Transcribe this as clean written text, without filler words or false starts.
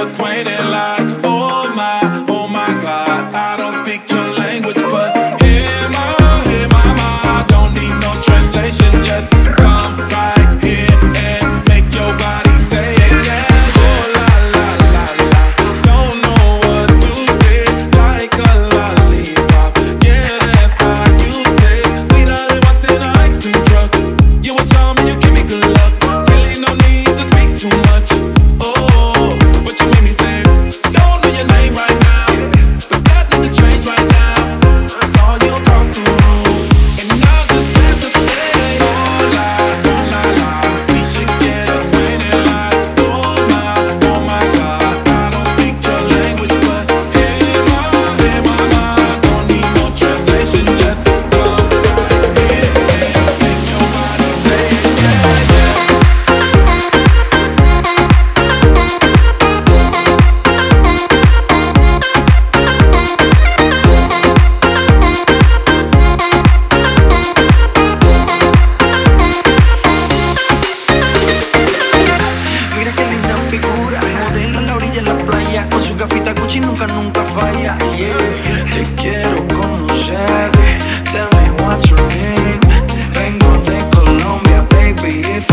acquainted like, oh my God. I don't speak your language, but hear my I don't need no translation. Just come right here and make your body say it, yeah. Oh la la la la, don't know what to say. Like a lollipop, yeah, that's how you taste. Sweeter than what's in an ice cream truck. You a charm and you give me good luck. Really no need to speak too much. Oh, but you make me say, don't know your name right now, but that need to change right now. I saw you across the room, and I just had to say, oh la la, we should get acquainted like, oh my God. I don't speak your language, but hey mama, don't need no translation. Just come right here and make your body say it, yeah, yeah. Mira qué linda figura, modelo en la orilla de la playa, con su gafita Gucci nunca falla. Yeah, te quiero conocer. Tell me what's your name. Vengo de Colombia, baby. If